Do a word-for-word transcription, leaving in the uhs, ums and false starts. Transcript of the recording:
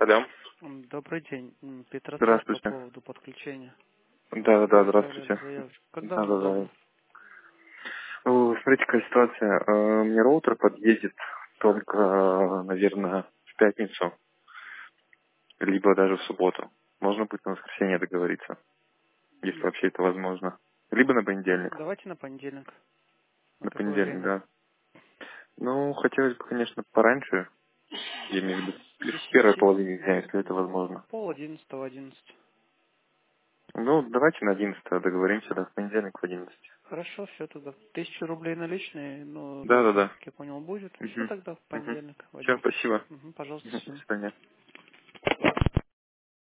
Алло. М, Добрый день. М, Петросвет по Здравствуйте. поводу подключения. Да, да, Вы да, оставляли здравствуйте. заявочку. Когда Да, вам да, да. удобно? Ну, смотрите, какая ситуация. Э, Мне роутер подъедет только, э, наверное, в пятницу, либо даже в субботу. Можно будет на воскресенье договориться, если М, вообще это возможно. Либо на понедельник. Давайте на понедельник. На На какое понедельник, время? да. Ну, хотелось бы, конечно, пораньше. Я имею в виду С в первой десяти. половине дня, если это Ну, возможно. пол одиннадцатого, одиннадцать. Ну, давайте на одиннадцатое договоримся, да, в понедельник в одиннадцать. Хорошо, все тогда. Тысячу рублей наличные, ну, Да, да, доступ, да. как я понял, будет. Все Угу. тогда в Угу. понедельник в Все, одиннадцать. спасибо. Мгм, пожалуйста, Мгм. До всем. свидания.